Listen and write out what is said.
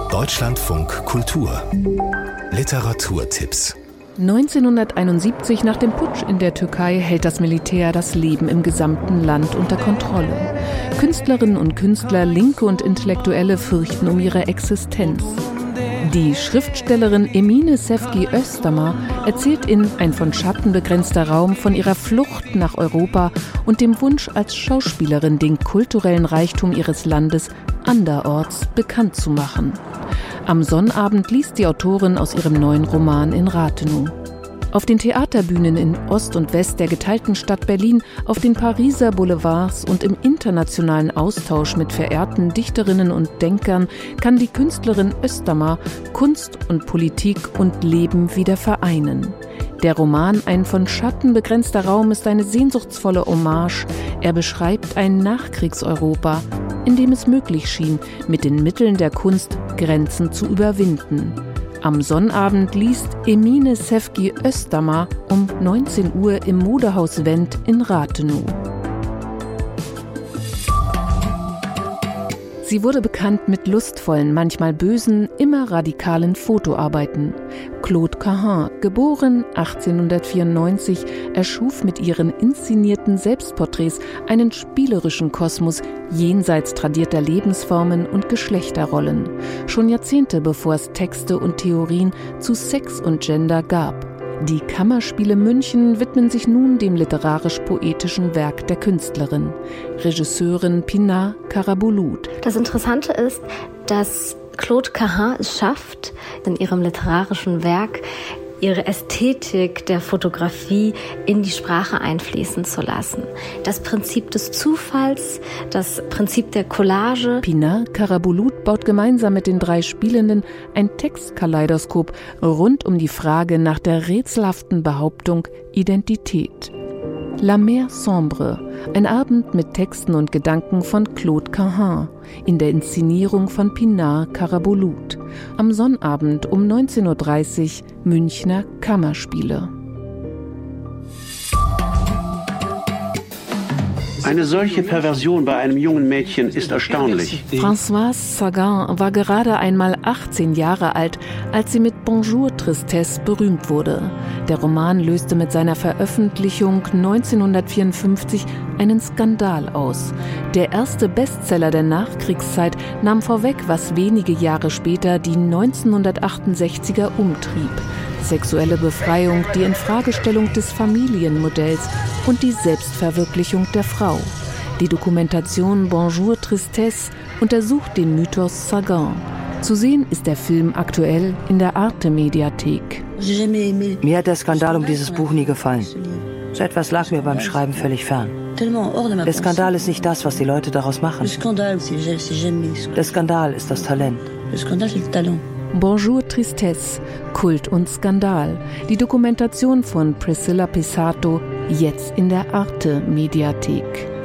Deutschlandfunk Kultur Literaturtipps. 1971 nach dem Putsch in der Türkei hält das Militär das Leben im gesamten Land unter Kontrolle. Künstlerinnen und Künstler, Linke und Intellektuelle fürchten um ihre Existenz. Die Schriftstellerin Emine Sevgi Özdamar erzählt in Ein von Schatten begrenzter Raum von ihrer Flucht nach Europa und dem Wunsch, als Schauspielerin den kulturellen Reichtum ihres Landes anderorts bekannt zu machen. Am Sonnabend liest die Autorin aus ihrem neuen Roman in Rathenow. Auf den Theaterbühnen in Ost und West der geteilten Stadt Berlin, auf den Pariser Boulevards und im internationalen Austausch mit verehrten Dichterinnen und Denkern kann die Künstlerin Özdamar Kunst und Politik und Leben wieder vereinen. Der Roman Ein von Schatten begrenzter Raum ist eine sehnsuchtsvolle Hommage. Er beschreibt ein Nachkriegseuropa, in dem es möglich schien, mit den Mitteln der Kunst Grenzen zu überwinden. Am Sonnabend liest Emine Sevgi Özdamar um 19 Uhr im Modehaus Wendt in Rathenow. Sie wurde bekannt mit lustvollen, manchmal bösen, immer radikalen Fotoarbeiten. Claude Cahun, geboren 1894, erschuf mit ihren inszenierten Selbstporträts einen spielerischen Kosmos jenseits tradierter Lebensformen und Geschlechterrollen. Schon Jahrzehnte bevor es Texte und Theorien zu Sex und Gender gab. Die Kammerspiele München widmen sich nun dem literarisch-poetischen Werk der Künstlerin, Regisseurin Pinar Karabulut. Das Interessante ist, dass Claude Cahun es schafft, in ihrem literarischen Werk ihre Ästhetik der Fotografie in die Sprache einfließen zu lassen. Das Prinzip des Zufalls, das Prinzip der Collage. Pinar Karabulut baut gemeinsam mit den 3 Spielenden ein Textkaleidoskop rund um die Frage nach der rätselhaften Behauptung Identität. La Mer Sombre, ein Abend mit Texten und Gedanken von Claude Cahun, in der Inszenierung von Pinar Karabulut. Am Sonnabend um 19.30 Uhr Münchner Kammerspiele. Eine solche Perversion bei einem jungen Mädchen ist erstaunlich. Françoise Sagan war gerade einmal 18 Jahre alt, als sie mit Bonjour Tristesse berühmt wurde. Der Roman löste mit seiner Veröffentlichung 1954 einen Skandal aus. Der erste Bestseller der Nachkriegszeit nahm vorweg, was wenige Jahre später die 1968er umtrieb. Sexuelle Befreiung, die Infragestellung des Familienmodells und die Selbstverwirklichung der Frau. Die Dokumentation Bonjour Tristesse untersucht den Mythos Sagan. Zu sehen ist der Film aktuell in der Arte-Mediathek. Mir hat der Skandal um dieses Buch nie gefallen. So etwas lag mir beim Schreiben völlig fern. Der Skandal ist nicht das, was die Leute daraus machen. Der Skandal ist das Talent. Bonjour Tristesse, Kult und Skandal. Die Dokumentation von Priscilla Pisato, jetzt in der Arte-Mediathek.